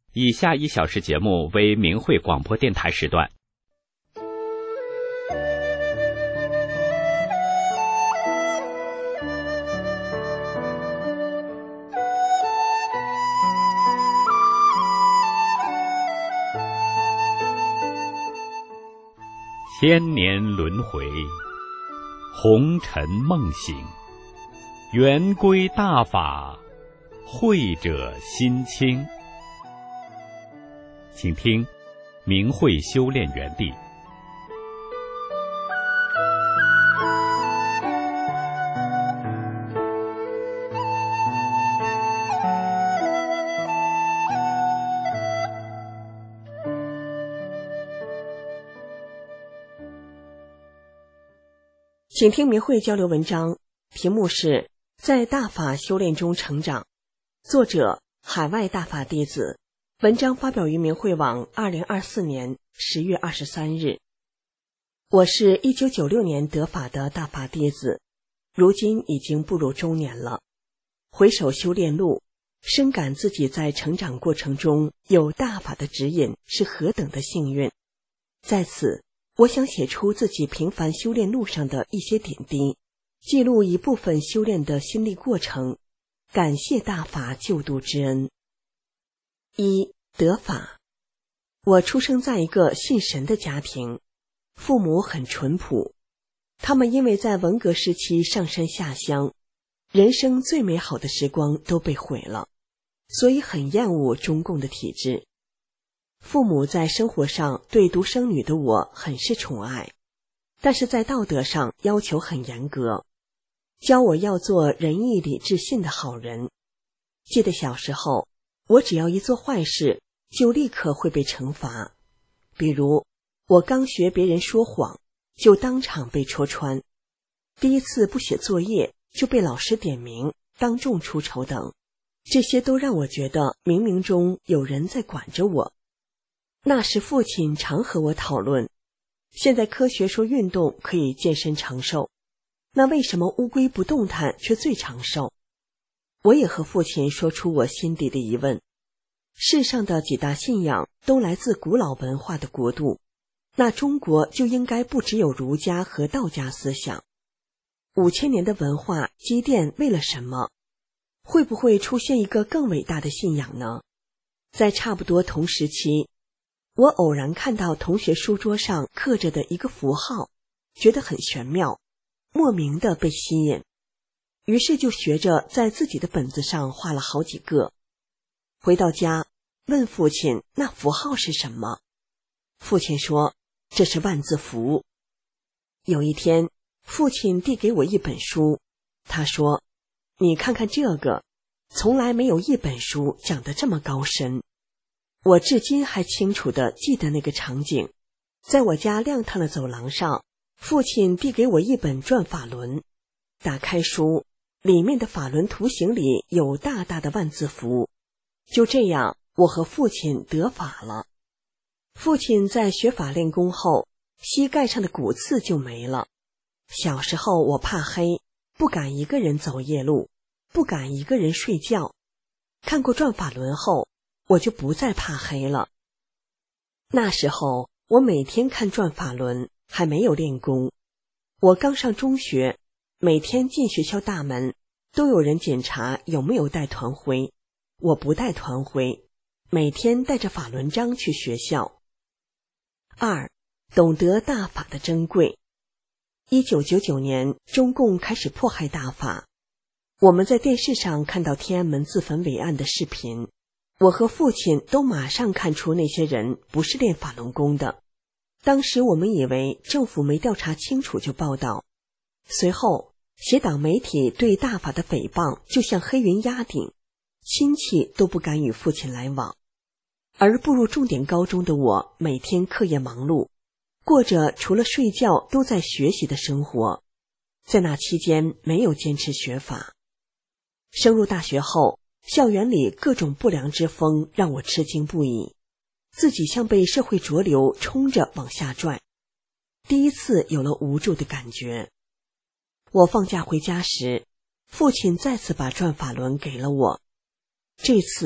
以下1小时节目为明慧广播电台时段。千年轮回，红尘梦醒，圆归大法，慧者心清。请听明慧修炼园地。 请听明慧交流文章，题目是在大法修炼中成长，作者海外大法弟子，文章发表于明慧网2024年10月23日。我是1996年得法的大法弟子，如今已经步入中年了。回首修炼路，深感自己在成长过程中有大法的指引是何等的幸运。在此我想写出自己平凡修炼路上的一些点滴，记录一部分修炼的心历过程，感谢大法救度之恩。1. 得法。我出生在一个信神的家庭，父母很淳朴，他们因为在文革时期上山下乡，人生最美好的时光都被毁了，所以很厌恶中共的体制。父母在生活上对独生女的我很是宠爱，但是在道德上要求很严格，教我要做仁义礼智信的好人。记得小时候，我只要一做坏事，就立刻会被惩罚。比如，我刚学别人说谎，就当场被戳穿；第一次不写作业，就被老师点名，当众出丑等。这些都让我觉得冥冥中有人在管着我。那时父亲常和我讨论，现在科学说运动可以健身长寿，那为什么乌龟不动弹却最长寿？我也和父亲说出我心底的疑问。世上的几大信仰都来自古老文化的国度，那中国就应该不只有儒家和道家思想。5000年的文化积淀为了什么？会不会出现一个更伟大的信仰呢？在差不多同时期，我偶然看到同学书桌上刻着的一个符号，觉得很玄妙，莫名的被吸引，于是就学着在自己的本子上画了好几个。回到家问父亲那符号是什么，父亲说这是万字符。有一天父亲递给我一本书，他说你看看这个，从来没有一本书讲得这么高深。我至今还清楚地记得那个场景，在我家亮堂的走廊上，父亲递给我一本转法轮，打开书，里面的法轮图形里有大大的万字符。就这样，我和父亲得法了。父亲在学法练功后，膝盖上的骨刺就没了。小时候我怕黑，不敢一个人走夜路，不敢一个人睡觉。看过转法轮后，我就不再怕黑了。那时候我每天看转法轮，还没有练功。我刚上中学，每天进学校大门都有人检查有没有带团徽，我不带团徽，每天带着法轮章去学校。2. 懂得大法的珍贵。1999年，中共开始迫害大法，我们在电视上看到天安门自焚伟案的视频，我和父亲都马上看出那些人不是练法轮功的。当时我们以为政府没调查清楚就报道，随后邪党媒体对大法的诽谤就像黑云压顶，亲戚都不敢与父亲来往。而步入重点高中的我，每天课业忙碌，过着除了睡觉都在学习的生活，在那期间没有坚持学法。升入大学后，校园里各种不良之风让我吃惊不已，自己像被社会浊流冲着往下拽，第一次有了无助的感觉。我放假回家时，父亲再次把转法轮给了我，这次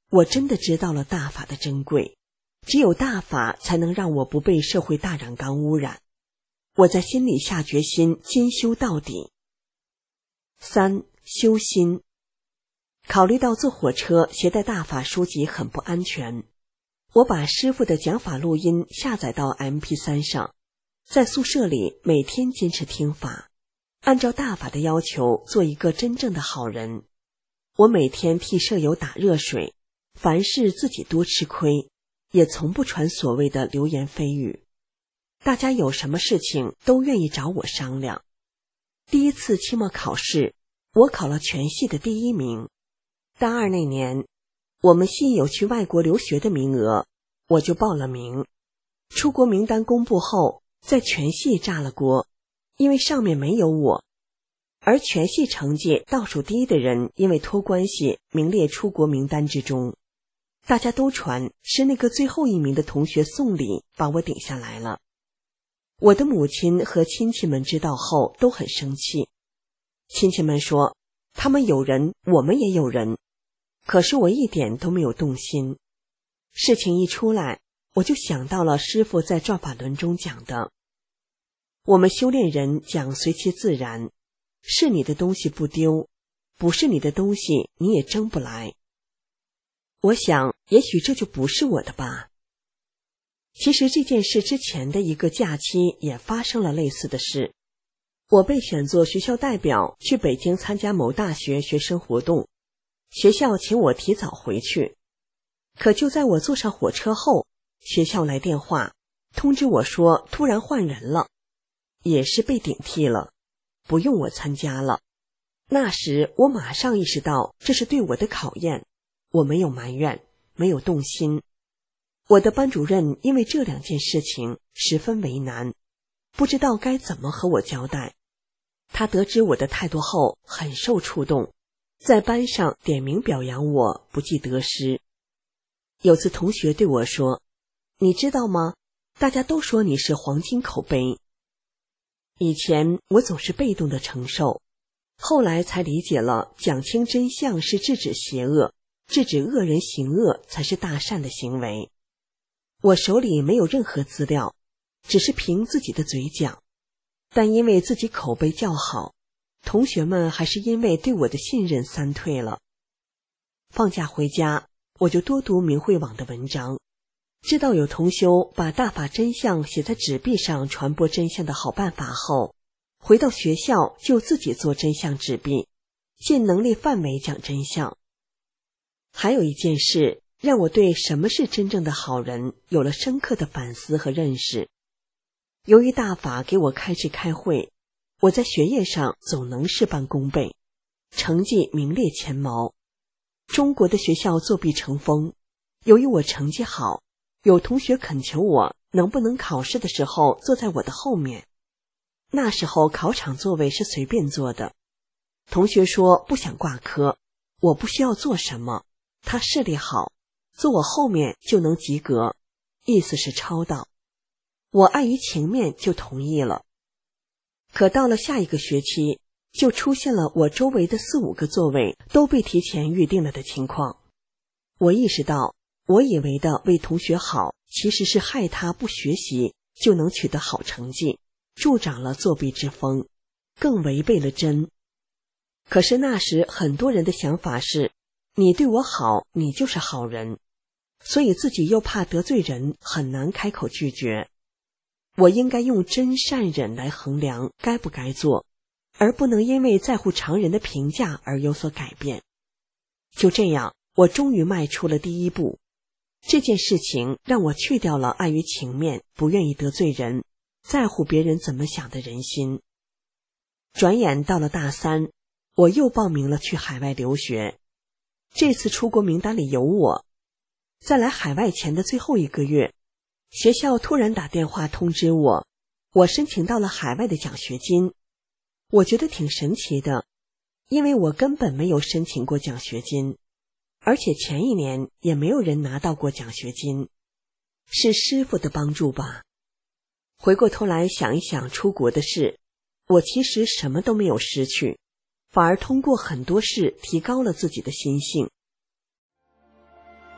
我真的知道了大法的珍贵，只有大法才能让我不被社会大染缸污染。我在心里下决心，兼修到底。3. 修心。考虑到坐火车携带大法书籍很不安全，我把师父的讲法录音下载到 MP3 上，在宿舍里每天坚持听法，按照大法的要求做一个真正的好人。我每天替舍友打热水，凡事自己多吃亏，也从不传所谓的流言蜚语。大家有什么事情都愿意找我商量。第一次期末考试，我考了全系的第1名。大2那年，我们系有去外国留学的名额，我就报了名。出国名单公布后，在全系炸了锅，因为上面没有我。而全系成绩倒数第一的人，因为托关系名列出国名单之中。大家都传是那个最后1名的同学送礼把我顶下来了。我的母亲和亲戚们知道后都很生气。亲戚们说，他们有人，我们也有人。可是我一点都没有动心。事情一出来，我就想到了师父在转法轮中讲的，我们修炼人讲随其自然，是你的东西不丢，不是你的东西你也争不来。我想也许这就不是我的吧。其实这件事之前的一个假期也发生了类似的事。我被选作学校代表去北京参加某大学学生活动，学校请我提早回去。可就在我坐上火车后，学校来电话通知我说突然换人了，也是被顶替了，不用我参加了。那时我马上意识到这是对我的考验，我没有埋怨，没有动心。我的班主任因为这2件事情十分为难，不知道该怎么和我交代。他得知我的态度后很受触动，在班上点名表扬我不计得失。有次同学对我说，你知道吗？大家都说你是黄金口碑。以前我总是被动的承受，后来才理解了讲清真相是制止邪恶，制止恶人行恶才是大善的行为。我手里没有任何资料，只是凭自己的嘴讲，但因为自己口碑较好，同学们还是因为对我的信任3退了。放假回家，我就多读明慧网的文章，知道有同修把大法真相写在纸币上传播真相的好办法后，回到学校就自己做真相纸币，尽能力范围讲真相。还有一件事让我对什么是真正的好人有了深刻的反思和认识。由于大法给我开智开会，我在学业上总能事半功倍，成绩名列前茅。中国的学校作弊成风，由于我成绩好，有同学恳求我能不能考试的时候坐在我的后面。那时候考场座位是随便坐的，同学说不想挂科，我不需要做什么，他视力好，坐我后面就能及格，意思是抄到。我碍于情面就同意了。可到了下一个学期，就出现了我周围的4、5个座位都被提前预定了的情况。我意识到，我以为的为同学好，其实是害他不学习就能取得好成绩，助长了作弊之风，更违背了真。可是那时很多人的想法是，你对我好，你就是好人，所以自己又怕得罪人，很难开口拒绝。我应该用真善忍来衡量该不该做，而不能因为在乎常人的评价而有所改变。就这样，我终于迈出了第1步。这件事情让我去掉了碍于情面，不愿意得罪人，在乎别人怎么想的人心。转眼到了大3，我又报名了去海外留学。这次出国名单里有我。在来海外前的最后1个月，学校突然打电话通知我，我申请到了海外的奖学金。我觉得挺神奇的，因为我根本没有申请过奖学金，而且前1年也没有人拿到过奖学金。是师父的帮助吧。回过头来想一想出国的事，我其实什么都没有失去，反而通过很多事提高了自己的心性。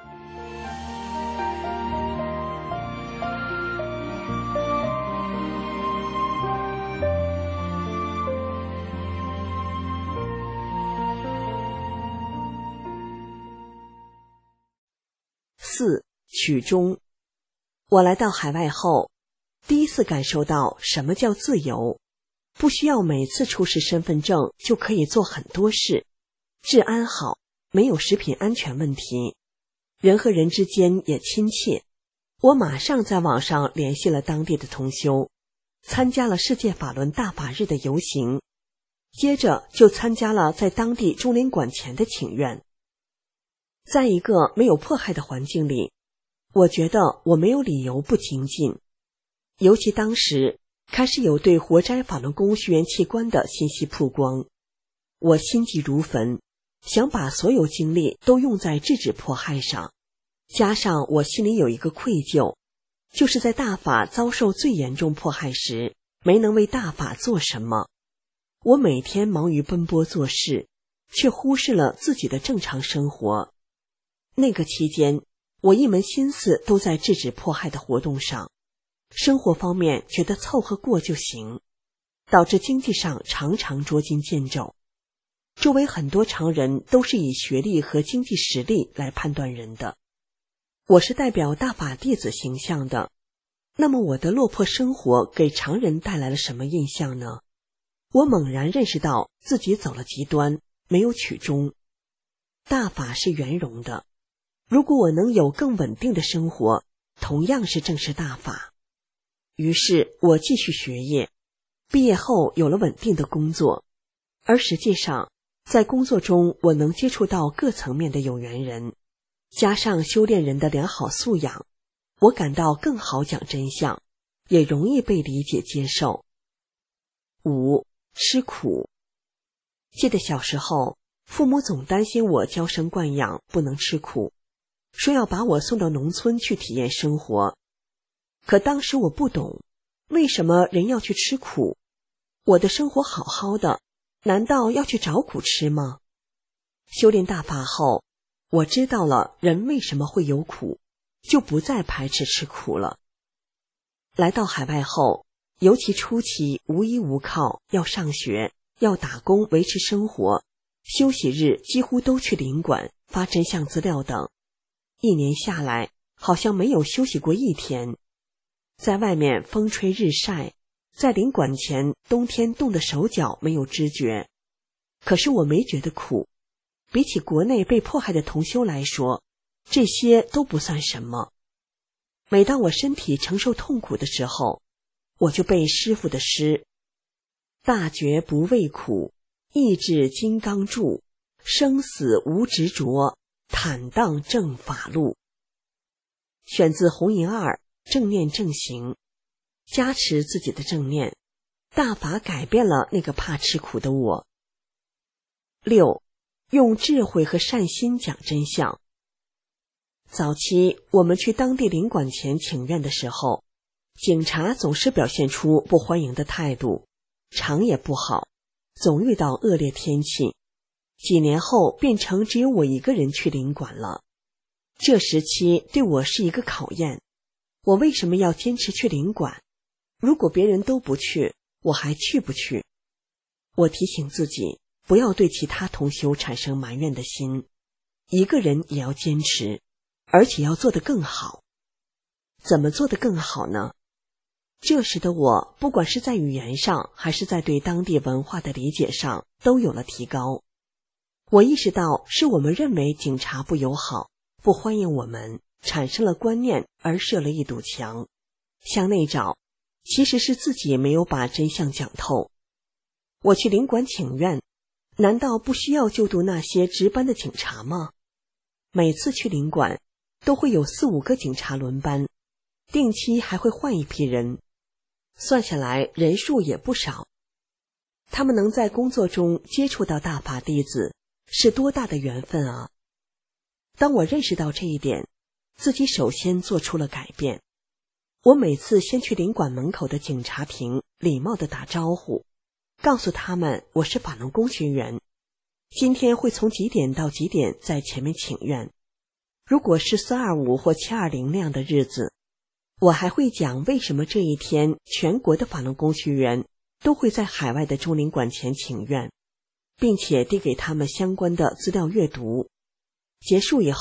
自、取中。我来到海外后，第一次感受到什么叫自由，不需要每次出示身份证就可以做很多事，治安好，没有食品安全问题，人和人之间也亲切。我马上在网上联系了当地的同修，参加了世界法轮大法日的游行，接着就参加了在当地中领馆前的请愿。在一个没有迫害的环境里，我觉得我没有理由不精进。尤其当时开始有对活摘法轮功学员器官的信息曝光，我心急如焚，想把所有精力都用在制止迫害上。加上我心里有一个愧疚，就是在大法遭受最严重迫害时，没能为大法做什么。我每天忙于奔波做事，却忽视了自己的正常生活。那个期间，我一门心思都在制止迫害的活动上，生活方面觉得凑合过就行，导致经济上常常捉襟见肘。周围很多常人都是以学历和经济实力来判断人的，我是代表大法弟子形象的，那么我的落魄生活给常人带来了什么印象呢？我猛然认识到自己走了极端，没有取中。大法是圆融的，如果我能有更稳定的生活，同样是正视大法。于是我继续学业，毕业后有了稳定的工作，而实际上在工作中我能接触到各层面的有缘人，加上修炼人的良好素养，我感到更好讲真相，也容易被理解接受。5. 吃苦。记得小时候，父母总担心我娇生惯养，不能吃苦，说要把我送到农村去体验生活。可当时我不懂，为什么人要去吃苦？我的生活好好的，难道要去找苦吃吗？修炼大法后，我知道了人为什么会有苦，就不再排斥吃苦了。来到海外后，尤其初期无依无靠，要上学，要打工维持生活，休息日几乎都去领馆发真相资料等。1年下来，好像没有休息过一天。在外面风吹日晒，在领馆前冬天冻得手脚没有知觉。可是我没觉得苦，比起国内被迫害的同修来说，这些都不算什么。每当我身体承受痛苦的时候，我就背师父的诗：大觉不畏苦，意志金刚柱，生死无执着，坦荡正法路。选自红银2正念正行。加持自己的正念，大法改变了那个怕吃苦的我。6. 用智慧和善心讲真相。早期我们去当地领馆前请愿的时候，警察总是表现出不欢迎的态度，场也不好，总遇到恶劣天气。几年后变成只有我一个人去领馆了。这时期对我是一个考验，我为什么要坚持去领馆？如果别人都不去，我还去不去？我提醒自己，不要对其他同修产生埋怨的心，一个人也要坚持，而且要做得更好。怎么做得更好呢？这时的我，不管是在语言上，还是在对当地文化的理解上，都有了提高。我意识到，是我们认为警察不友好，不欢迎我们，产生了观念而设了一堵墙。向内找，其实是自己没有把真相讲透。我去领馆请愿，难道不需要就读那些值班的警察吗？每次去领馆，都会有4、5个警察轮班，定期还会换一批人，算下来人数也不少。他们能在工作中接触到大法弟子，是多大的缘分啊！当我认识到这一点，自己首先做出了改变。我每次先去领馆门口的警察亭礼貌地打招呼，告诉他们我是法轮功学员，今天会从几点到几点在前面请愿。如果是425或720那样的日子，我还会讲为什么这一天全国的法轮功学员都会在海外的中领馆前请愿，并且递给他们相关的资料阅读。结束以后，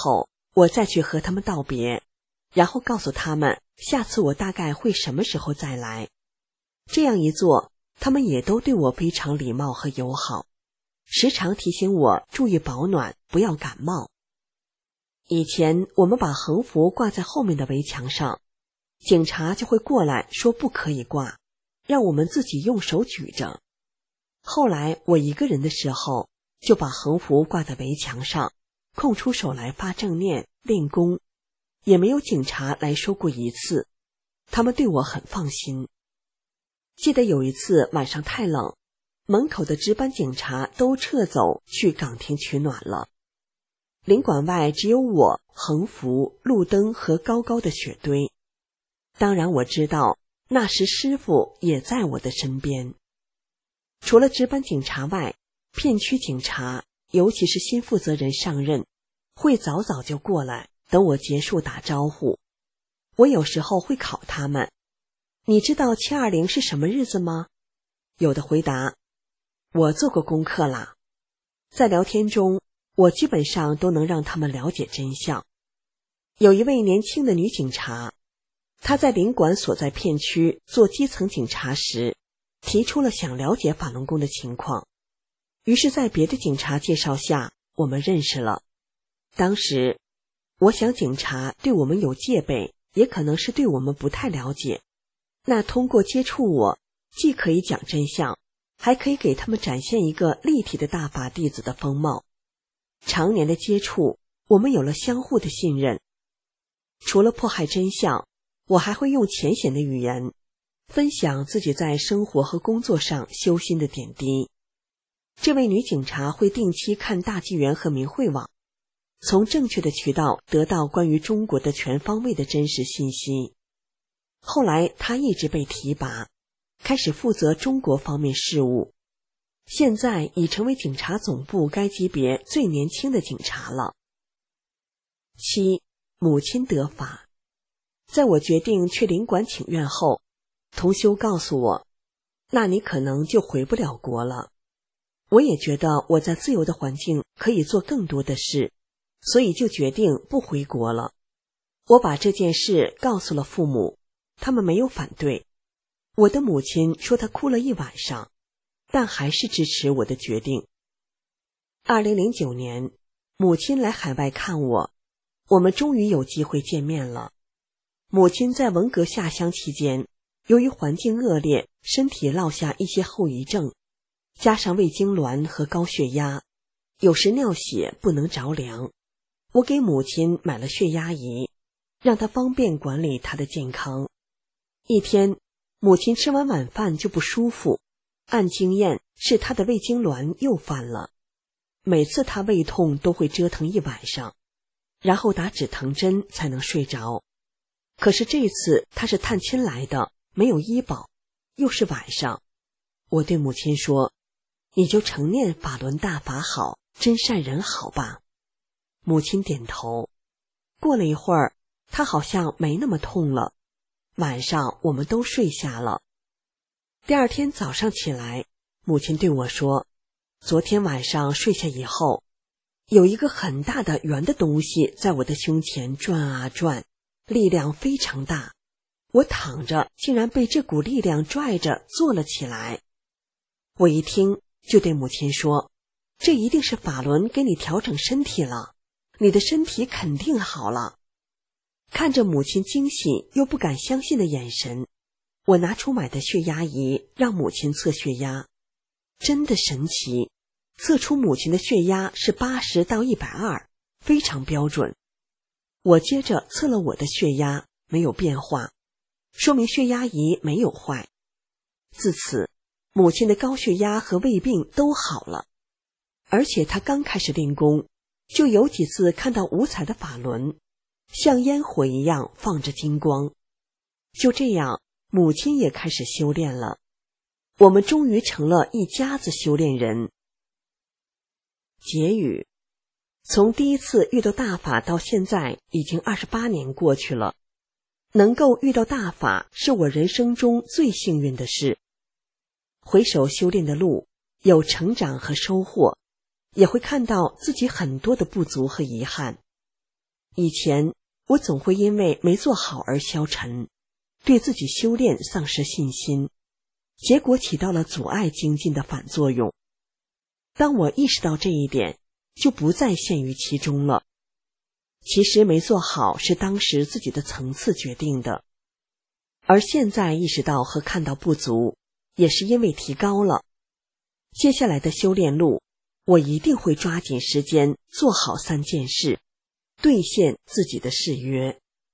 我再去和他们道别，然后告诉他们下次我大概会什么时候再来。这样一做，他们也都对我非常礼貌和友好，时常提醒我注意保暖，不要感冒。以前我们把横幅挂在后面的围墙上，警察就会过来说不可以挂，让我们自己用手举着。后来我一个人的时候，就把横幅挂在围墙上，空出手来发正念练功，也没有警察来说过一次，他们对我很放心。记得有一次晚上太冷，门口的值班警察都撤走去岗亭取暖了，领馆外只有我、横幅、路灯和高高的雪堆。当然我知道那时师傅也在我的身边。除了值班警察外，片区警察，尤其是新负责人上任，会早早就过来等我结束打招呼。我有时候会考他们，你知道720是什么日子吗？有的回答，我做过功课啦。在聊天中，我基本上都能让他们了解真相。有一位年轻的女警察，她在领馆所在片区做基层警察时，提出了想了解法轮功的情况，于是在别的警察介绍下，我们认识了。当时我想警察对我们有戒备，也可能是对我们不太了解，那通过接触我，既可以讲真相，还可以给他们展现一个立体的大法弟子的风貌。常年的接触，我们有了相互的信任。除了迫害真相，我还会用浅显的语言分享自己在生活和工作上修心的点滴。这位女警察会定期看大纪元和明慧网，从正确的渠道得到关于中国的全方位的真实信息。后来她一直被提拔，开始负责中国方面事务，现在已成为警察总部该级别最年轻的警察了。7. 母亲得法。在我决定去领馆请愿后，同修告诉我，那你可能就回不了国了。我也觉得我在自由的环境可以做更多的事，所以就决定不回国了。我把这件事告诉了父母，他们没有反对。我的母亲说她哭了一晚上，但还是支持我的决定。2009年，母亲来海外看我，我们终于有机会见面了。母亲在文革下乡期间，由于环境恶劣，身体落下一些后遗症，加上胃痉挛和高血压，有时尿血不能着凉。我给母亲买了血压仪，让她方便管理她的健康。一天，母亲吃完晚饭就不舒服，按经验是她的胃痉挛又犯了。每次她胃痛都会折腾一晚上，然后打止疼针才能睡着。可是这次她是探亲来的，没有医保，又是晚上。我对母亲说，你就承念法轮大法好，真善人好吧。母亲点头。过了一会儿，她好像没那么痛了。晚上我们都睡下了。第二天早上起来，母亲对我说，昨天晚上睡下以后，有一个很大的圆的东西在我的胸前转啊转，力量非常大，我躺着竟然被这股力量拽着坐了起来。我一听就对母亲说，这一定是法轮给你调整身体了，你的身体肯定好了。看着母亲惊喜又不敢相信的眼神，我拿出买的血压仪让母亲测血压。真的神奇，测出母亲的血压是80到120，非常标准。我接着测了我的血压，没有变化，说明血压仪没有坏。自此，母亲的高血压和胃病都好了，而且她刚开始练功，就有几次看到五彩的法轮，像烟火一样放着金光。就这样，母亲也开始修炼了。我们终于成了一家子修炼人。结语：从第一次遇到大法到现在，已经28年过去了。能够遇到大法，是我人生中最幸运的事。回首修炼的路，有成长和收获，也会看到自己很多的不足和遗憾。 以前我总会因为没做好而消沉，对自己修炼丧失信心，结果起到了阻碍精进的反作用。当我意识到这一点，就不再陷于其中了。其实没做好是当时自己的层次决定的，而现在意识到和看到不足，也是因为提高了。接下来的修炼路，我一定会抓紧时间做好3件事，兑现自己的誓约。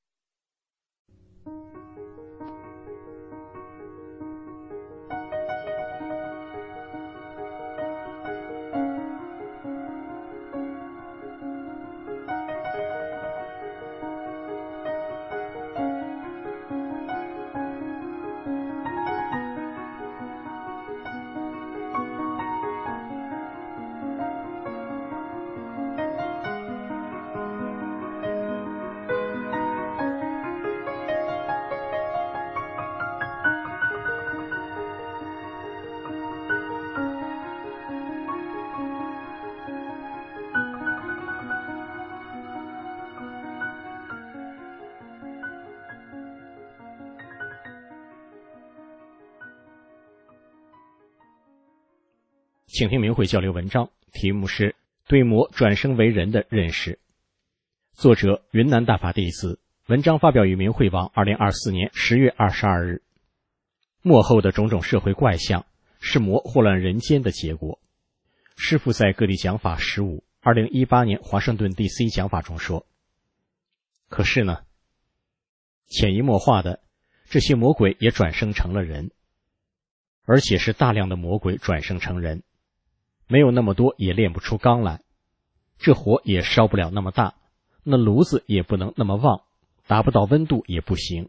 请听明慧交流文章，题目是对魔转生为人的认识，作者云南大法弟子，文章发表于明慧网2024年10月22日。末后的种种社会怪象是魔祸乱人间的结果。师父在各地讲法15 2018年华盛顿 DC 讲法中说，可是呢，潜移默化的这些魔鬼也转生成了人，而且是大量的魔鬼转生成人，没有那么多也炼不出钢来，这火也烧不了那么大，那炉子也不能那么旺，达不到温度也不行。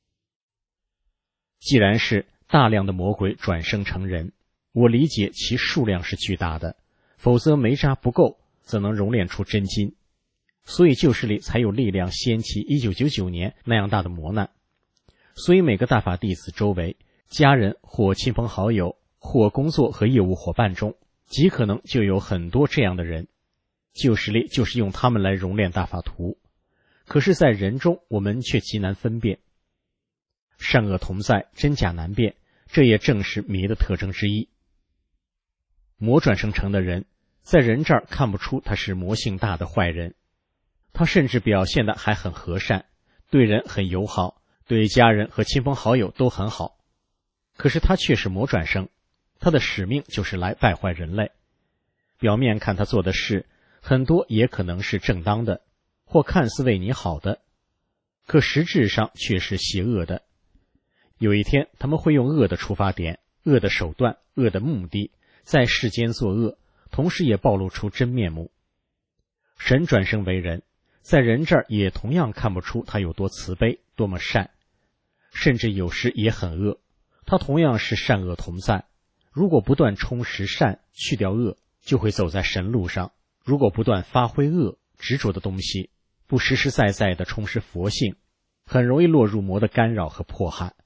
既然是大量的魔鬼转生成人，我理解其数量是巨大的，否则煤渣不够，怎能熔炼出真金？所以旧势力才有力量掀起1999年那样大的磨难。所以每个大法弟子周围，家人或亲朋好友或工作和业务伙伴中，极可能就有很多这样的人。旧势力就是用他们来熔炼大法图，可是在人中我们却极难分辨。善恶同在，真假难辨，这也正是迷的特征之一。魔转生成的人，在人这儿看不出他是魔性大的坏人，他甚至表现的还很和善，对人很友好，对家人和亲朋好友都很好。可是他却是魔转生，他的使命就是来败坏人类。表面看他做的事，很多也可能是正当的，或看似为你好的，可实质上却是邪恶的。有一天，他们会用恶的出发点、恶的手段、恶的目的，在世间作恶，同时也暴露出真面目。神转生为人，在人这儿也同样看不出他有多慈悲，多么善，甚至有时也很恶。他同样是善恶同在，如果不断充实善，去掉恶，就会走在神路上；如果不断发挥恶，执着的东西，不实实在在地充实佛性，很容易落入魔的干扰和迫害。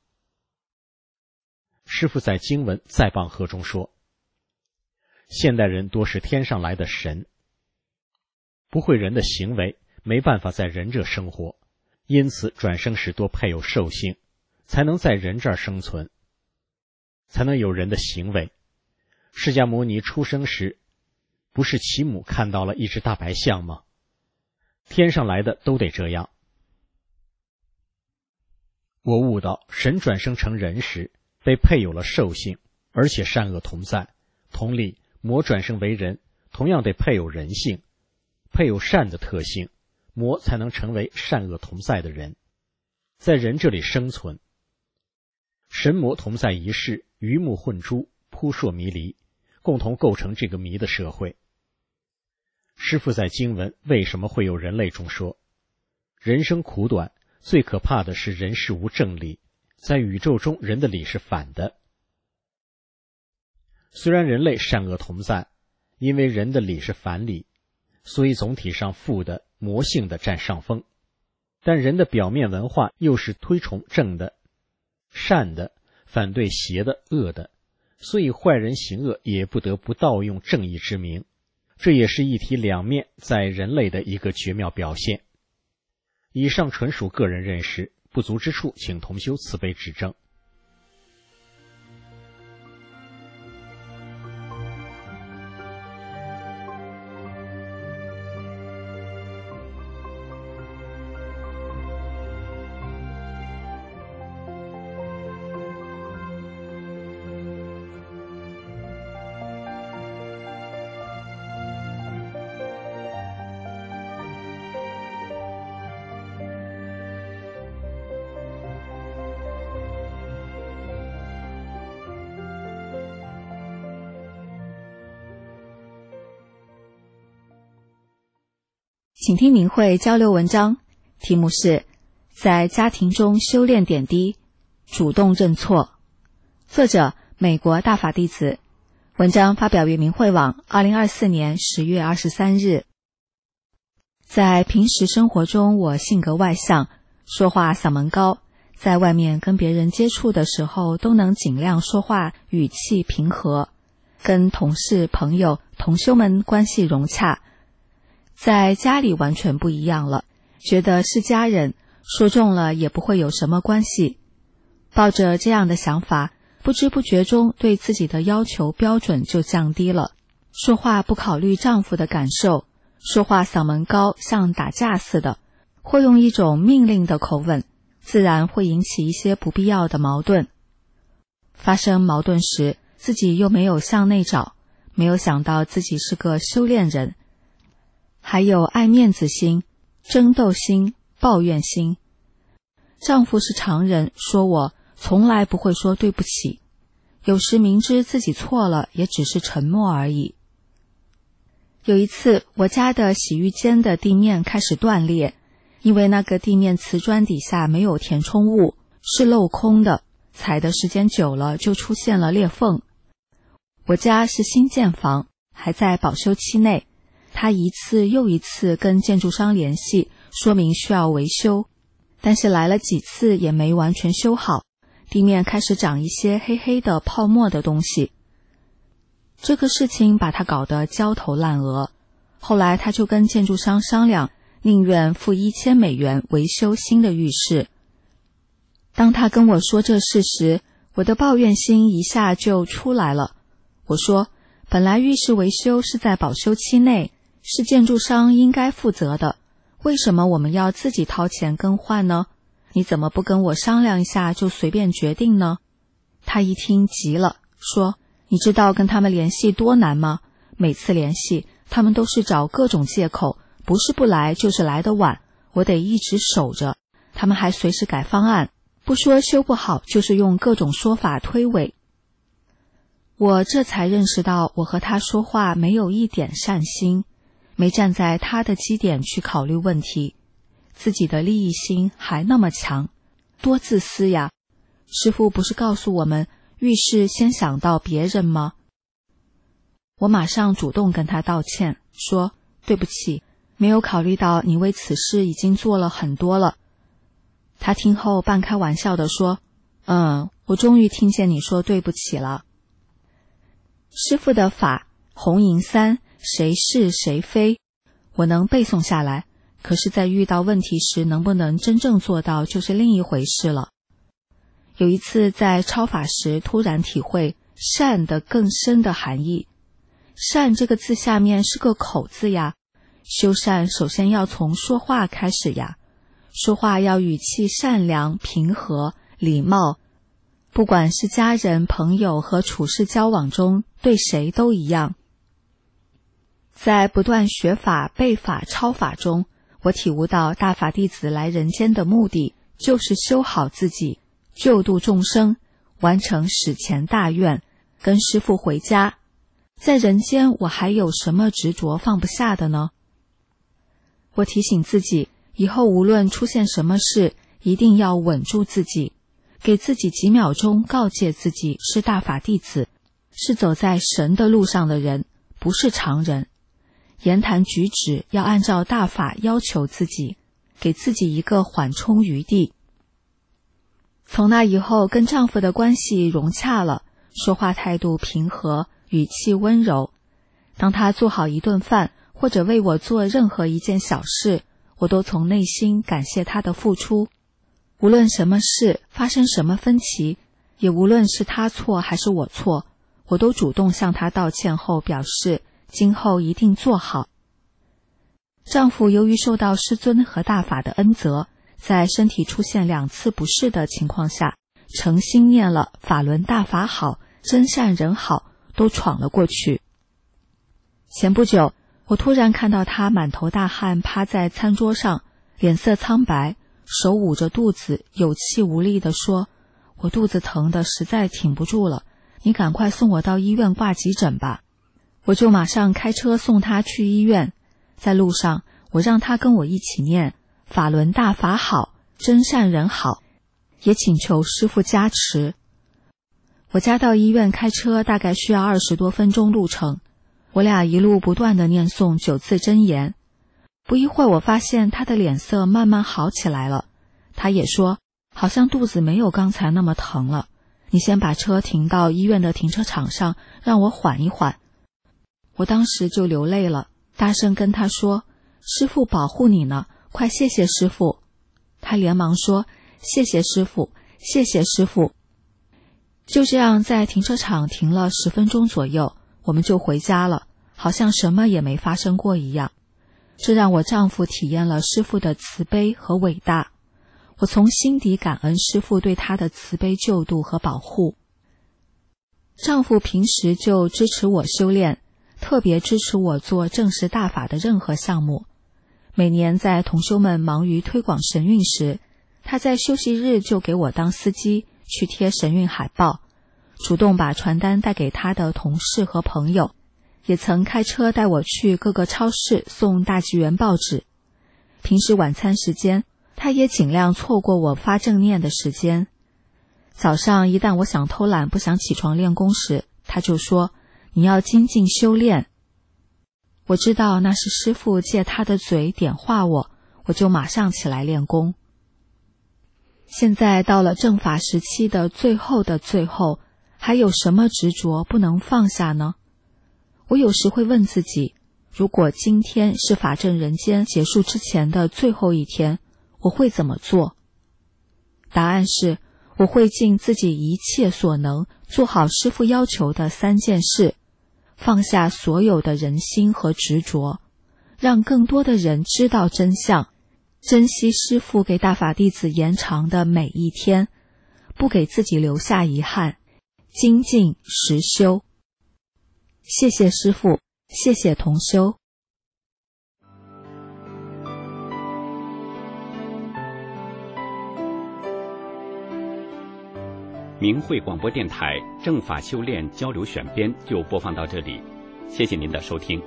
师父在经文再棒喝中说，现代人多是天上来的神，不会人的行为，没办法在人这生活，因此转生时多配有兽性，才能在人这儿生存，才能有人的行为。释迦牟尼出生时，不是其母看到了一只大白象吗？天上来的都得这样。我悟到神转生成人时，被配有了兽性，而且善恶同在。同理，魔转生为人，同样得配有人性，配有善的特性，魔才能成为善恶同在的人，在人这里生存。神魔同在一世，鱼目混珠，扑朔迷离，共同构成这个迷的社会。师父在经文为什么会有人类中说，人生苦短，最可怕的是人世无正理，在宇宙中人的理是反的。虽然人类善恶同在，因为人的理是反理，所以总体上负的魔性的占上风，但人的表面文化又是推崇正的善的，反对邪的恶的，所以坏人行恶也不得不盗用正义之名，这也是一体两面在人类的一个绝妙表现。 以上纯属个人认识，不足之处请同修慈悲指正。 请听明慧交流文章，题目是在家庭中修炼点滴，主动认错。作者美国大法弟子，文章发表于明慧网2024年10月23日。在平时生活中，我性格外向，说话嗓门高，在外面跟别人接触的时候都能尽量说话语气平和，跟同事朋友同修们关系融洽。在家里完全不一样了，觉得是家人，说重了也不会有什么关系。抱着这样的想法，不知不觉中对自己的要求标准就降低了，说话不考虑丈夫的感受，说话嗓门高像打架似的，或用一种命令的口吻，自然会引起一些不必要的矛盾。发生矛盾时，自己又没有向内找，没有想到自己是个修炼人，还有爱面子心、争斗心、抱怨心。丈夫是常人，说我从来不会说对不起，有时明知自己错了，也只是沉默而已。有一次，我家的洗浴间的地面开始断裂，因为那个地面瓷砖底下没有填充物，是镂空的，踩的时间久了就出现了裂缝。我家是新建房，还在保修期内，他一次又一次跟建筑商联系，说明需要维修，但是来了几次也没完全修好，地面开始长一些黑黑的泡沫的东西。这个事情把他搞得焦头烂额，后来他就跟建筑商商量，宁愿付1000美元维修新的浴室。当他跟我说这事时，我的抱怨心一下就出来了。我说，本来浴室维修是在保修期内，是建筑商应该负责的，为什么我们要自己掏钱更换呢？你怎么不跟我商量一下就随便决定呢？他一听急了，说，你知道跟他们联系多难吗？每次联系，他们都是找各种借口，不是不来就是来得晚，我得一直守着，他们还随时改方案，不说修不好，就是用各种说法推诿。我这才认识到，我和他说话没有一点善心，没站在他的基点去考虑问题，自己的利益心还那么强，多自私呀！师父不是告诉我们，遇事先想到别人吗？我马上主动跟他道歉，说对不起，没有考虑到你为此事已经做了很多了。他听后半开玩笑地说，我终于听见你说对不起了。师父的法，红银三，谁是谁非，我能背诵下来，可是在遇到问题时能不能真正做到就是另一回事了。有一次在抄法时突然体会善的更深的含义，善这个字下面是个口字呀，修善首先要从说话开始呀，说话要语气善良、平和、礼貌，不管是家人、朋友和处事交往中，对谁都一样。在不断学法、背法、抄法中，我体悟到大法弟子来人间的目的就是修好自己，救度众生，完成史前大愿，跟师父回家。在人间我还有什么执着放不下的呢？我提醒自己，以后无论出现什么事，一定要稳住自己，给自己几秒钟告诫自己是大法弟子，是走在神的路上的人，不是常人。言谈举止要按照大法要求自己，给自己一个缓冲余地。从那以后跟丈夫的关系融洽了，说话态度平和，语气温柔。当他做好一顿饭，或者为我做任何一件小事， 我都从内心感谢他的付出。无论什么事发生什么分歧，也无论是他错还是我错，我都主动向他道歉后表示今后一定做好。丈夫由于受到师尊和大法的恩泽，在身体出现2次不适的情况下，诚心念了法轮大法好，真善人好，都闯了过去。前不久，我突然看到他满头大汗趴在餐桌上，脸色苍白，手捂着肚子，有气无力地说：我肚子疼得实在挺不住了，你赶快送我到医院挂急诊吧。我就马上开车送他去医院。在路上，我让他跟我一起念法轮大法好，真善人好，也请求师父加持。我家到医院开车大概需要20多分钟路程，我俩一路不断地念诵9字真言。不一会儿，我发现他的脸色慢慢好起来了，他也说好像肚子没有刚才那么疼了，你先把车停到医院的停车场上，让我缓一缓。我当时就流泪了，大声跟他说：师父保护你呢，快谢谢师父。他连忙说：谢谢师父，谢谢师父。就这样在停车场停了10分钟左右，我们就回家了，好像什么也没发生过一样。这让我丈夫体验了师父的慈悲和伟大，我从心底感恩师父对他的慈悲救度和保护。丈夫平时就支持我修炼，特别支持我做正式大法的任何项目。每年在同修们忙于推广神韵时，他在休息日就给我当司机去贴神韵海报，主动把传单带给他的同事和朋友，也曾开车带我去各个超市送大纪元报纸。平时晚餐时间，他也尽量错过我发正念的时间。早上一旦我想偷懒不想起床练功时，他就说：你要精进修炼。我知道那是师父借他的嘴点化我，我就马上起来练功。现在到了正法时期的最后的最后，还有什么执着不能放下呢？我有时会问自己，如果今天是法证人间结束之前的最后一天，我会怎么做？答案是，我会尽自己一切所能，做好师父要求的3件事，放下所有的人心和执着，让更多的人知道真相，珍惜师父给大法弟子延长的每一天，不给自己留下遗憾，精进实修。谢谢师父，谢谢同修。 明慧广播电台正法修炼交流选编就播放到这里，谢谢您的收听。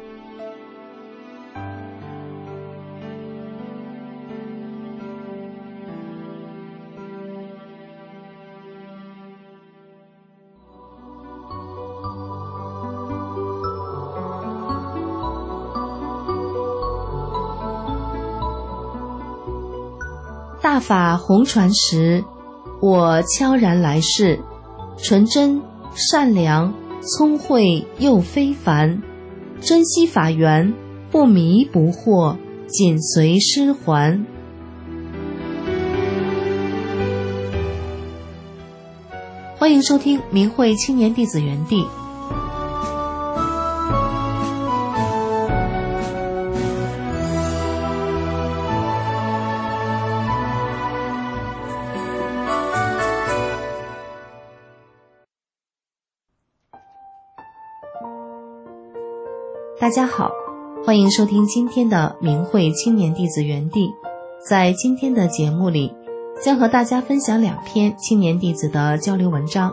大法红传时，我悄然来世，纯真善良聪慧又非凡，珍惜法缘，不迷不惑，紧随师还。欢迎收听明慧青年弟子园地。大家好，欢迎收听今天的明慧青年弟子园地。在今天的节目里，将和大家分享2篇青年弟子的交流文章。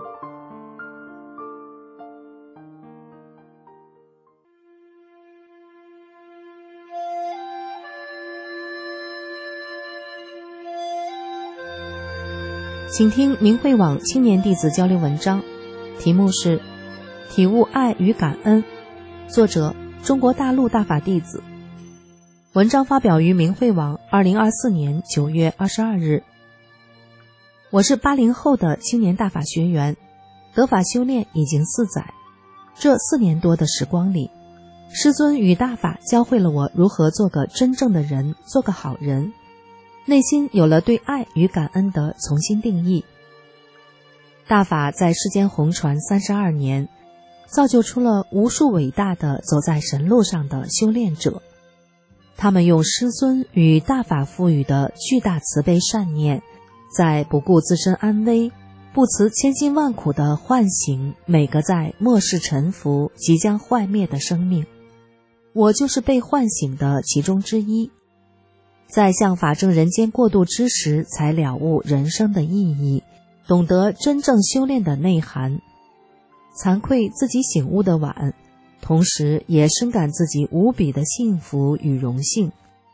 请听明慧网青年弟子交流文章，题目是体悟爱与感恩，作者中国大陆大法弟子。文章发表于明慧网2024年9月22日。我是80后的青年大法学员，得法修炼已经4载。这4年多的时光里， 师尊与大法教会了我如何做个真正的人，做个好人，内心有了对爱与感恩的重新定义。大法在世间红传32年，造就出了无数伟大的走在神路上的修炼者。他们用师尊与大法赋予的巨大慈悲善念，在不顾自身安危，不辞千辛万苦地唤醒每个在末世沉浮、即将幻灭的生命。我就是被唤醒的其中之一，在向法正人间过渡之时，才了悟人生的意义，懂得真正修炼的内涵。惭愧自己醒悟的晚，同时也深感自己无比的幸福与荣幸。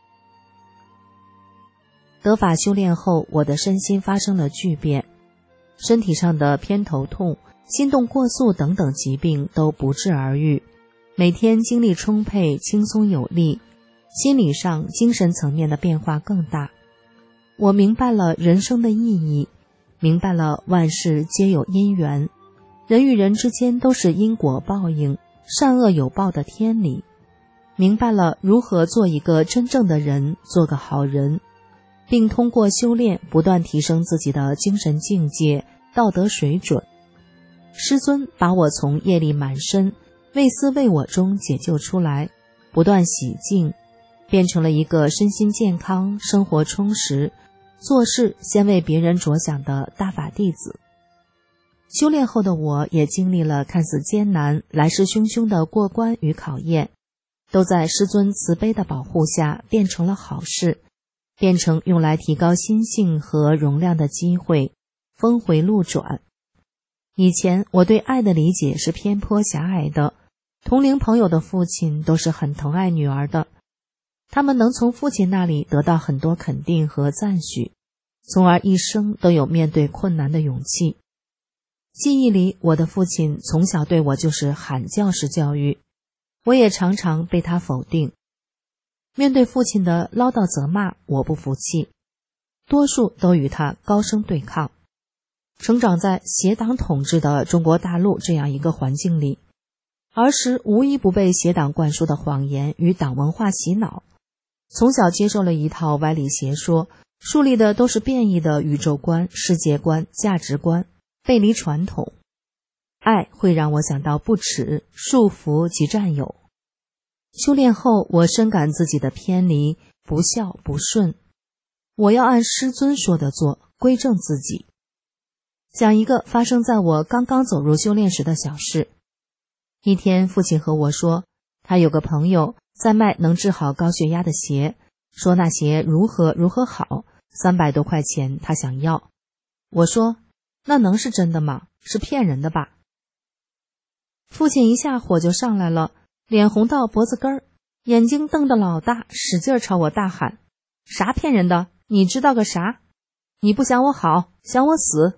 得法修炼后，我的身心发生了巨变，身体上的偏头痛、心动过速等等疾病都不治而愈，每天精力充沛，轻松有力，心理上、精神层面的变化更大。我明白了人生的意义，明白了万事皆有因缘，人与人之间都是因果报应，善恶有报的天理，明白了如何做一个真正的人，做个好人，并通过修炼不断提升自己的精神境界、道德水准。师尊把我从业力满身、为私为我中解救出来，不断洗净，变成了一个身心健康、生活充实、做事先为别人着想的大法弟子。修炼后的我也经历了看似艰难、来势汹汹的过关与考验，都在师尊慈悲的保护下变成了好事，变成用来提高心性和容量的机会，峰回路转。以前我对爱的理解是偏颇狭隘的，同龄朋友的父亲都是很疼爱女儿的，他们能从父亲那里得到很多肯定和赞许，从而一生都有面对困难的勇气。记忆里，我的父亲从小对我就是喊教式教育，我也常常被他否定。面对父亲的唠叨责骂，我不服气，多数都与他高声对抗。成长在邪党统治的中国大陆这样一个环境里，儿时无一不被邪党灌输的谎言与党文化洗脑，从小接受了一套歪理邪说，树立的都是变异的宇宙观、世界观、价值观，背离传统。爱会让我想到不耻、束缚及占有。修炼后，我深感自己的偏离、不孝、不顺，我要按师尊说的做，归正自己。讲一个发生在我刚刚走入修炼时的小事。一天，父亲和我说，他有个朋友在卖能治好高血压的鞋，说那鞋如何如何好，300多块钱他想要。我说，那能是真的吗？是骗人的吧？父亲一下火就上来了，脸红到脖子根儿，眼睛瞪得老大，使劲朝我大喊，啥骗人的？你知道个啥？你不想我好，想我死。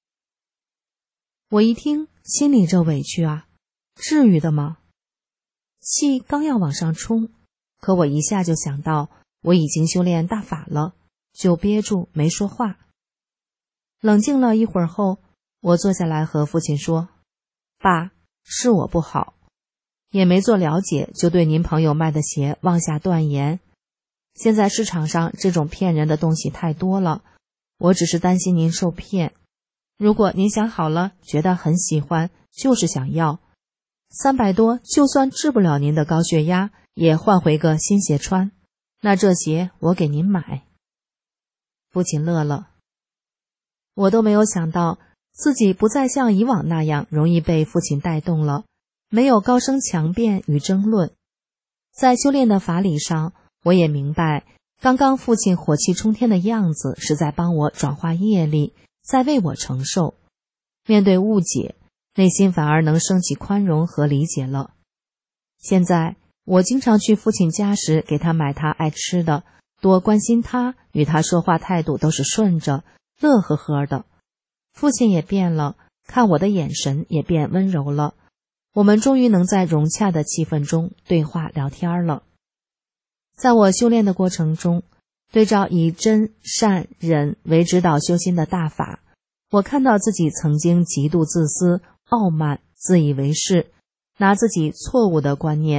我一听，心里这委屈啊，至于的吗？气刚要往上冲，可我一下就想到我已经修炼大法了，就憋住没说话。冷静了一会儿后，我坐下来和父亲说，爸，是我不好，也没做了解，就对您朋友卖的鞋妄下断言。现在市场上这种骗人的东西太多了，我只是担心您受骗。如果您想好了，觉得很喜欢，就是想要，300多就算治不了您的高血压，也换回个新鞋穿，那这鞋我给您买。父亲乐了。我都没有想到自己不再像以往那样容易被父亲带动了，没有高声强辩与争论。在修炼的法理上，我也明白，刚刚父亲火气冲天的样子是在帮我转化业力，在为我承受。面对误解，内心反而能升起宽容和理解了。现在我经常去父亲家时，给他买他爱吃的，多关心他，与他说话态度都是顺着，乐呵呵的。父亲也变了，看我的眼神也变温柔了。我们终于能在融洽的气氛中对话聊天了。在我修炼的过程中，对照以真、善、忍为指导修心的大法，我看到自己曾经极度自私、傲慢、自以为是，拿自己错误的观念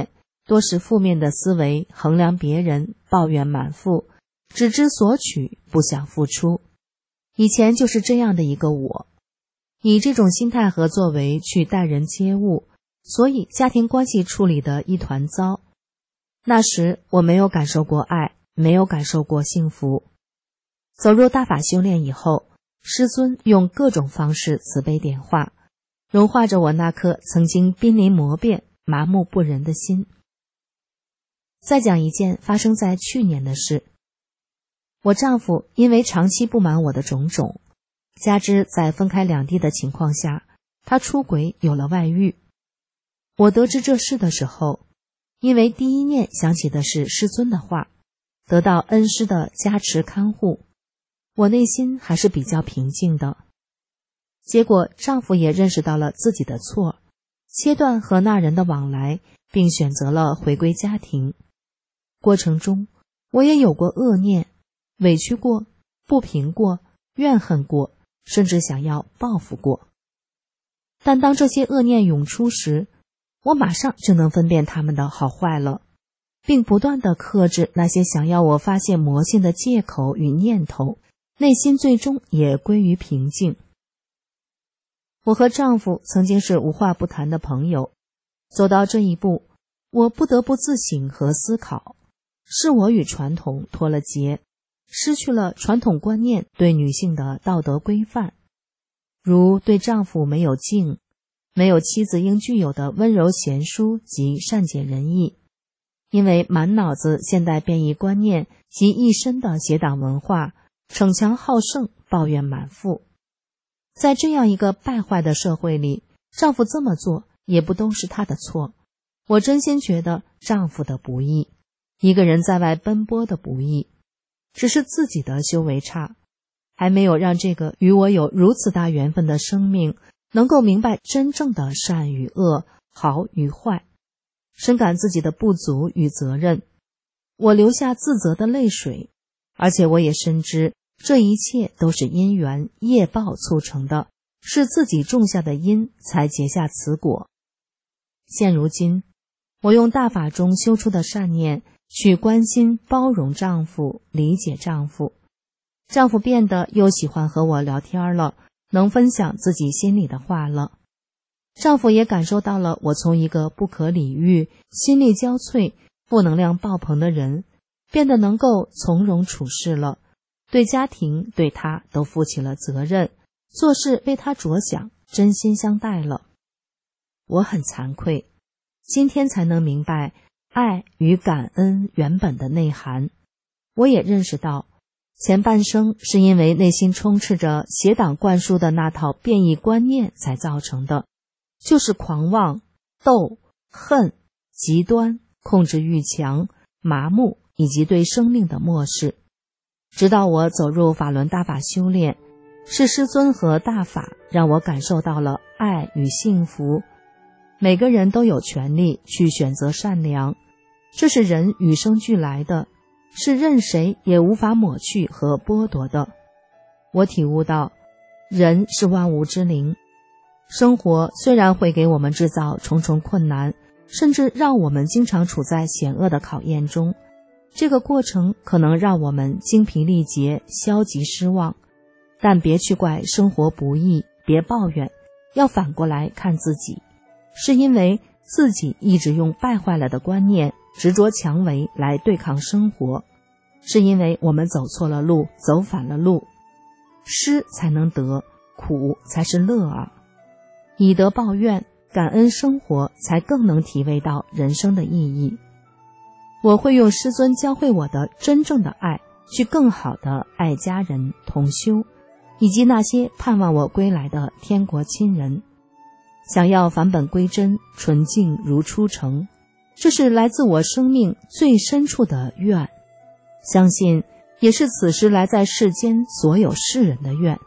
多是负面的思维，衡量别人，抱怨满腹，只知索取，不想付出。以前就是这样的一个我，以这种心态和作为去待人接物，所以家庭关系处理得一团糟。那时我没有感受过爱，没有感受过幸福。走入大法修炼以后，师尊用各种方式慈悲点化，融化着我那颗曾经濒临魔变、麻木不仁的心。再讲一件发生在去年的事。我丈夫因为长期不满我的种种，加之在分开两地的情况下，他出轨有了外遇。我得知这事的时候，因为第一念想起的是师尊的话，得到恩师的加持看护，我内心还是比较平静的。结果丈夫也认识到了自己的错，切断和那人的往来，并选择了回归家庭。过程中我也有过恶念，委屈过，不平过，怨恨过，甚至想要报复过。但当这些恶念涌出时，我马上就能分辨他们的好坏了，并不断地克制那些想要我发现魔性的借口与念头，内心最终也归于平静。我和丈夫曾经是无话不谈的朋友，走到这一步，我不得不自省和思考，是我与传统脱了节，失去了传统观念对女性的道德规范，如对丈夫没有敬，没有妻子应具有的温柔贤淑及善解人意，因为满脑子现代变异观念及一身的邪党文化，逞强好胜，抱怨满腹。在这样一个败坏的社会里，丈夫这么做也不都是他的错。我真心觉得丈夫的不易，一个人在外奔波的不易，只是自己的修为差，还没有让这个与我有如此大缘分的生命能够明白真正的善与恶，好与坏，深感自己的不足与责任。我流下自责的泪水，而且我也深知这一切都是因缘业报促成的，是自己种下的因才结下此果。现如今，我用大法中修出的善念去关心包容丈夫，理解丈夫。丈夫变得又喜欢和我聊天了，能分享自己心里的话了。丈夫也感受到了我从一个不可理喻、心力交瘁、负能量爆棚的人，变得能够从容处事了，对家庭对他都负起了责任，做事为他着想，真心相待了。我很惭愧，今天才能明白爱与感恩原本的内涵。我也认识到，前半生是因为内心充斥着邪党灌输的那套变异观念才造成的，就是狂妄、斗、恨、极端、控制欲强、麻木以及对生命的漠视。直到我走入法轮大法修炼，是师尊和大法让我感受到了爱与幸福。每个人都有权利去选择善良，这是人与生俱来的，是任谁也无法抹去和剥夺的。我体悟到，人是万物之灵，生活虽然会给我们制造重重困难，甚至让我们经常处在险恶的考验中，这个过程可能让我们精疲力竭、消极失望，但别去怪生活不易，别抱怨，要反过来看自己，是因为自己一直用败坏了的观念、执着强为来对抗生活，是因为我们走错了路，走反了路，失才能得，苦才是乐啊！以德报怨，感恩生活，才更能体味到人生的意义。我会用师尊教会我的真正的爱，去更好地爱家人、同修，以及那些盼望我归来的天国亲人。想要返本归真，纯净如初成，这是来自我生命最深处的愿，相信也是此时来在世间所有世人的愿。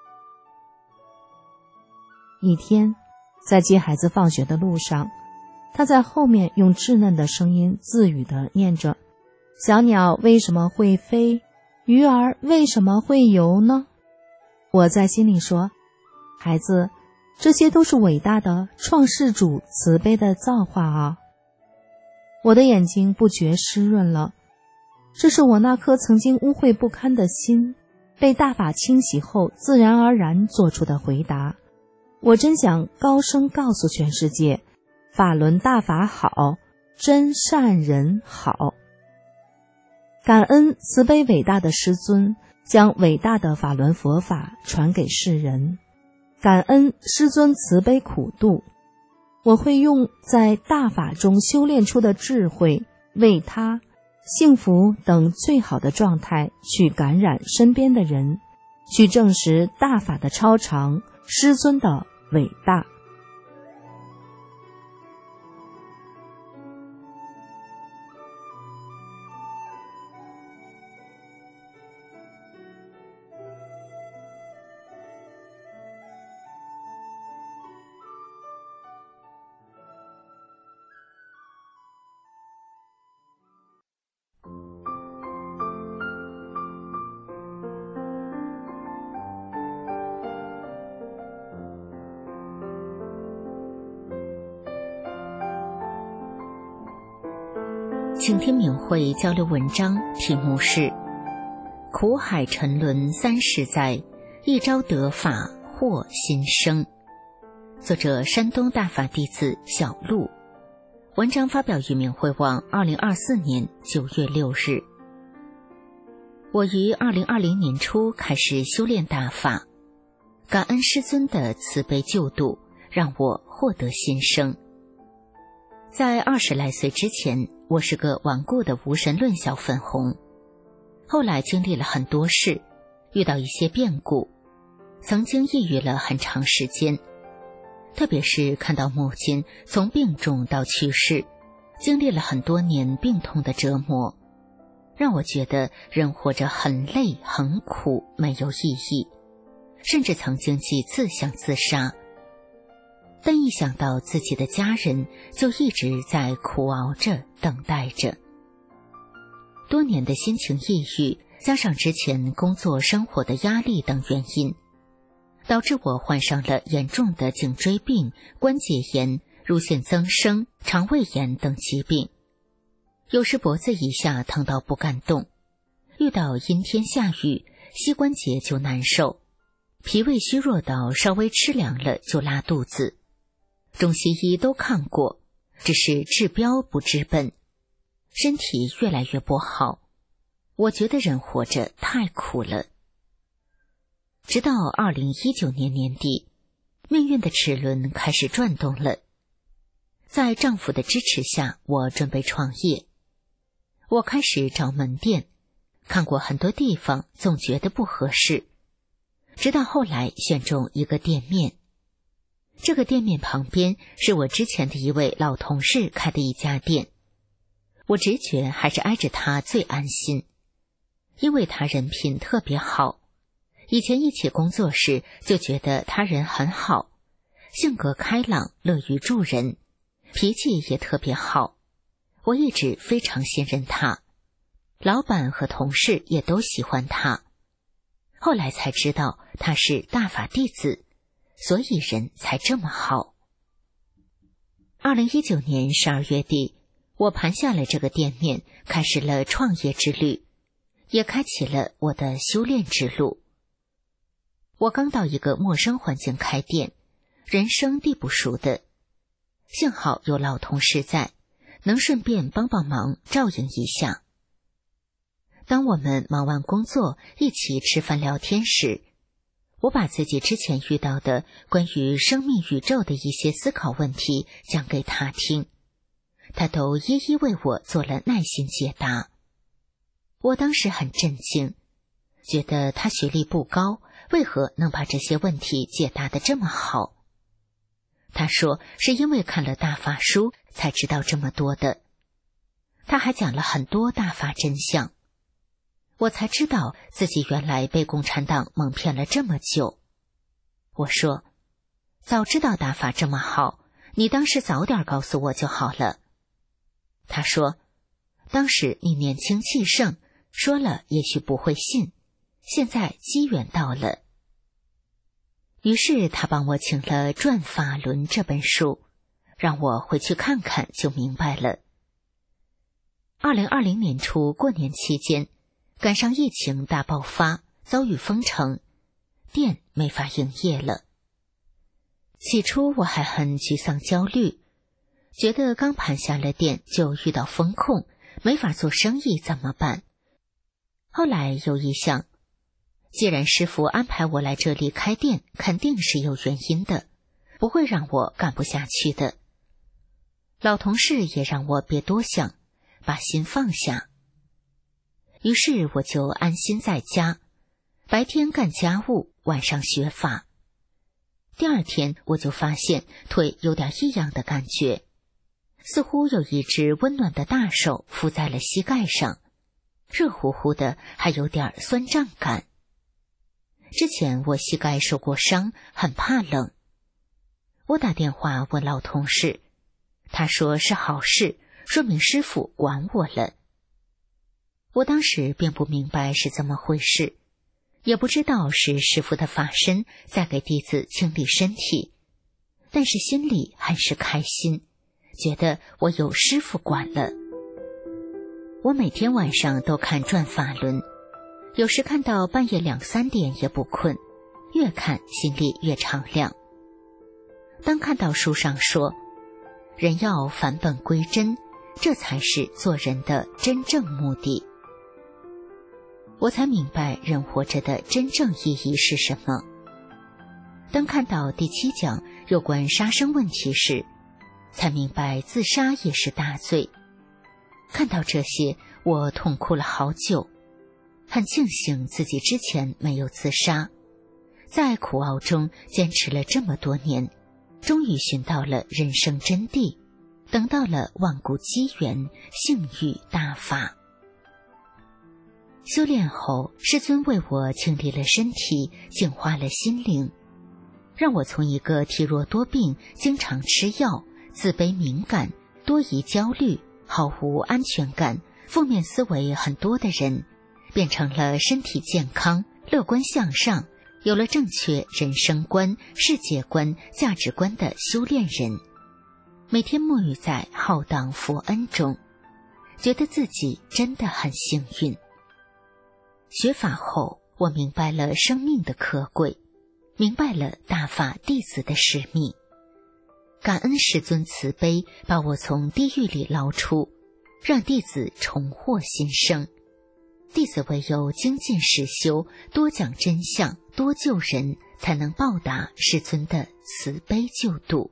一天，在接孩子放学的路上，他在后面用稚嫩的声音自语地念着：小鸟为什么会飞？鱼儿为什么会游呢？我在心里说，孩子，这些都是伟大的创世主慈悲的造化啊！ 我的眼睛不觉湿润了。这是我那颗曾经污秽不堪的心被大法清洗后自然而然做出的回答。我真想高声告诉全世界，法轮大法好，真善人好。感恩慈悲伟大的师尊将伟大的法轮佛法传给世人，感恩师尊慈悲苦度。我会用在大法中修炼出的智慧，为他幸福等最好的状态去感染身边的人，去证实大法的超常，师尊的伟大。 请听明慧交流文章，题目是苦海沉沦30载，一朝得法获新生。作者山东大法弟子小路。文章发表于明慧网2024年9月6日。我于2020年初开始修炼大法，感恩师尊的慈悲救度，让我获得新生。在20来岁之前，我是个顽固的无神论小粉红，后来经历了很多事，遇到一些变故，曾经抑郁了很长时间，特别是看到母亲从病重到去世，经历了很多年病痛的折磨，让我觉得人活着很累很苦，没有意义，甚至曾经几次想自杀。但一想到自己的家人，就一直在苦熬着等待着。多年的心情抑郁，加上之前工作生活的压力等原因，导致我患上了严重的颈椎病、关节炎、乳腺增生、肠胃炎等疾病。有时脖子以下疼到不敢动，遇到阴天下雨，膝关节就难受，脾胃虚弱到稍微吃凉了就拉肚子。中西医都看过，只是治标不治本，身体越来越不好。我觉得人活着太苦了。直到2019年年底，命运的齿轮开始转动了。在丈夫的支持下，我准备创业。我开始找门店，看过很多地方，总觉得不合适。直到后来选中一个店面。这个店面旁边是我之前的一位老同事开的一家店，我直觉还是挨着他最安心，因为他人品特别好，以前一起工作时就觉得他人很好，性格开朗，乐于助人，脾气也特别好，我一直非常信任他，老板和同事也都喜欢他。后来才知道他是大法弟子，所以人才这么好。2019年12月底，我盘下了这个店面，开始了创业之旅，也开启了我的修炼之路。我刚到一个陌生环境开店，人生地不熟的，幸好有老同事在，能顺便帮帮忙，照应一下。当我们忙完工作，一起吃饭聊天时，我把自己之前遇到的关于生命宇宙的一些思考问题讲给他听，他都一一为我做了耐心解答。我当时很震惊，觉得他学历不高，为何能把这些问题解答得这么好？他说是因为看了大法书才知道这么多的。他还讲了很多大法真相，我才知道自己原来被共产党蒙骗了这么久。我说，早知道大法这么好，你当时早点告诉我就好了。他说，当时你年轻气盛，说了也许不会信，现在机缘到了。于是他帮我请了《转法轮》这本书，让我回去看看就明白了。 2020年初过年期间，赶上疫情大爆发，遭遇封城，店没法营业了。起初我还很沮丧焦虑，觉得刚盘下了店就遇到封控，没法做生意怎么办？后来有一想，既然师傅安排我来这里开店，肯定是有原因的，不会让我干不下去的。老同事也让我别多想，把心放下。于是我就安心在家，白天干家务，晚上学法。第二天我就发现腿有点异样的感觉，似乎有一只温暖的大手敷在了膝盖上，热乎乎的，还有点酸胀感。之前我膝盖受过伤，很怕冷。我打电话问老同事，他说是好事，说明师傅管我了。我当时并不明白是怎么回事，也不知道是师傅的法身在给弟子清理身体，但是心里很是开心，觉得我有师傅管了。我每天晚上都看转法轮，有时看到半夜2、3点也不困，越看心里越敞亮。当看到书上说，人要返本归真，这才是做人的真正目的，我才明白人活着的真正意义是什么。当看到第7讲有关杀生问题时，才明白自杀也是大罪。看到这些，我痛哭了好久，很庆幸自己之前没有自杀，在苦熬中坚持了这么多年，终于寻到了人生真谛，等到了万古机缘，幸遇大法。修炼后，师尊为我清理了身体，净化了心灵，让我从一个体弱多病、经常吃药、自卑敏感、多疑焦虑、毫无安全感、负面思维很多的人，变成了身体健康、乐观向上，有了正确人生观、世界观、价值观的修炼人。每天沐浴在浩荡佛恩中，觉得自己真的很幸运。学法后，我明白了生命的可贵，明白了大法弟子的使命。感恩师尊慈悲，把我从地狱里捞出，让弟子重获新生。弟子唯有精进实修，多讲真相，多救人，才能报答师尊的慈悲救度。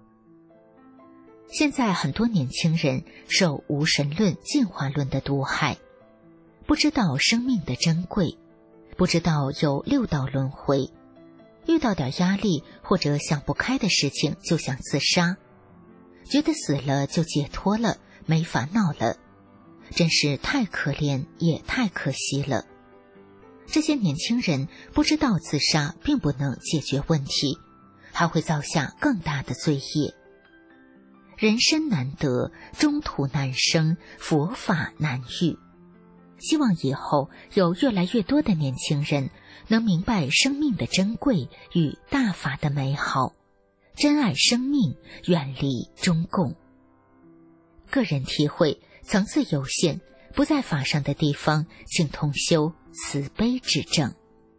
现在很多年轻人受无神论、进化论的毒害，不知道生命的珍贵，不知道有6道轮回，遇到点压力或者想不开的事情就想自杀，觉得死了就解脱了，没烦恼了，真是太可怜也太可惜了。这些年轻人不知道自杀并不能解决问题，还会造下更大的罪业。人生难得，中途难生，佛法难遇。希望以后有越来越多的年轻人能明白生命的珍贵与大法的美好，珍爱生命，远离中共。个人体会层次有限，不在法上的地方，请同修慈悲之正。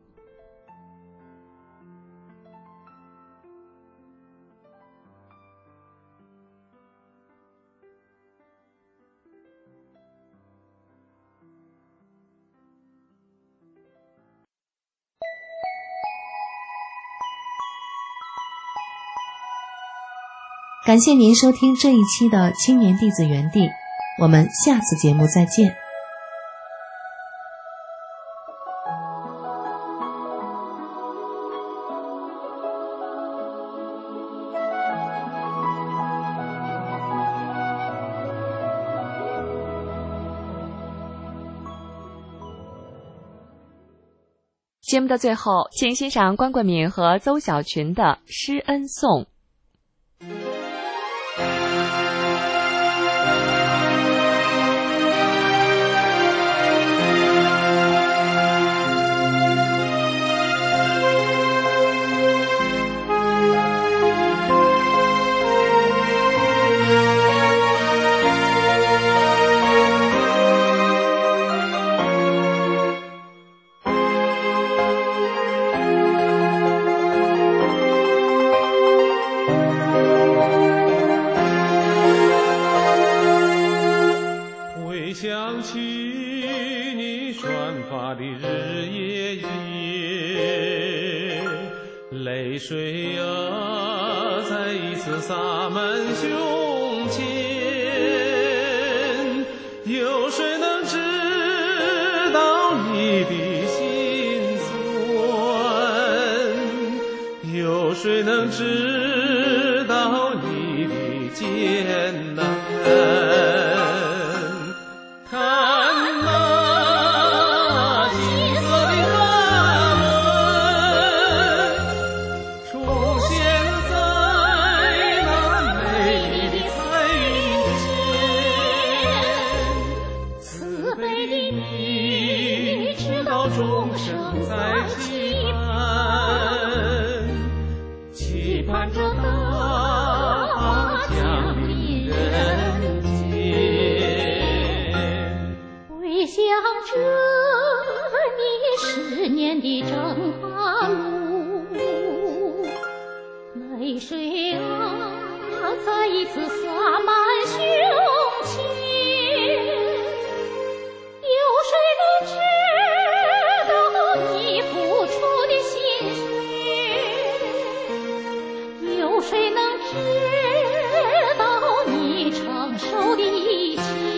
感谢您收听这一期的青年弟子园地，我们下次节目再见。 节目的最后，请欣赏关冠敏和邹小群的《施恩颂》。 泪水啊，再一次洒满胸前，有谁能知道你的心酸？有谁能知道你的艰难？ 泪水啊，再一次洒满胸前，有谁能知道你付出的心血？有谁能知道你承受的一切？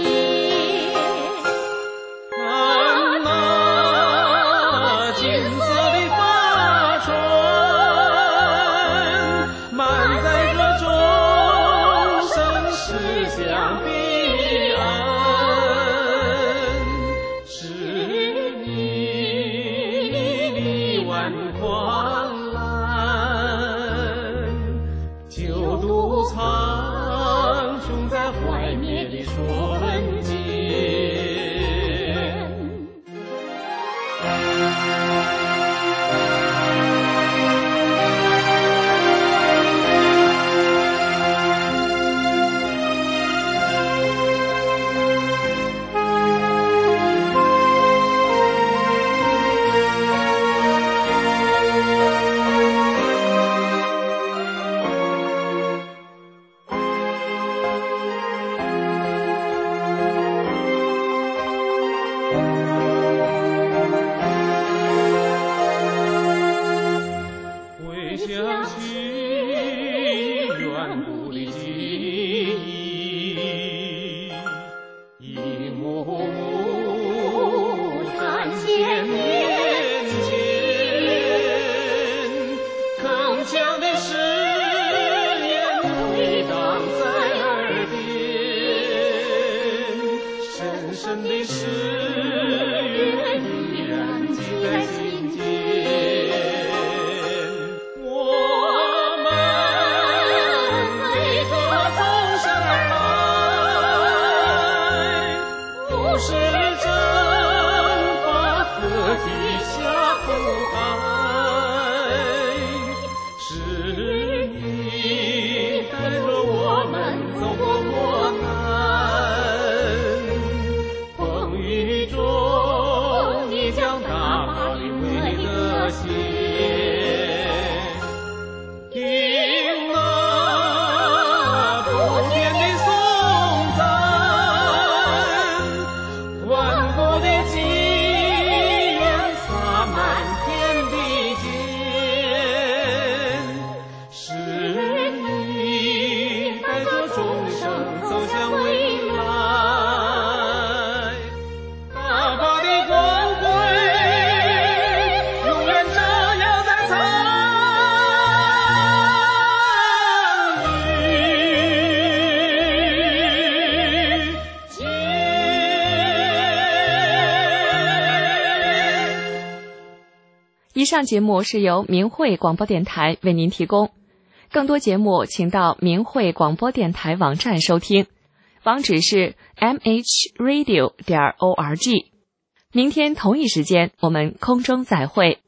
以上节目是由明慧广播电台为您提供，更多节目请到明慧广播电台网站收听，网址是 mhradio.org。明天同一时间我们空中再会。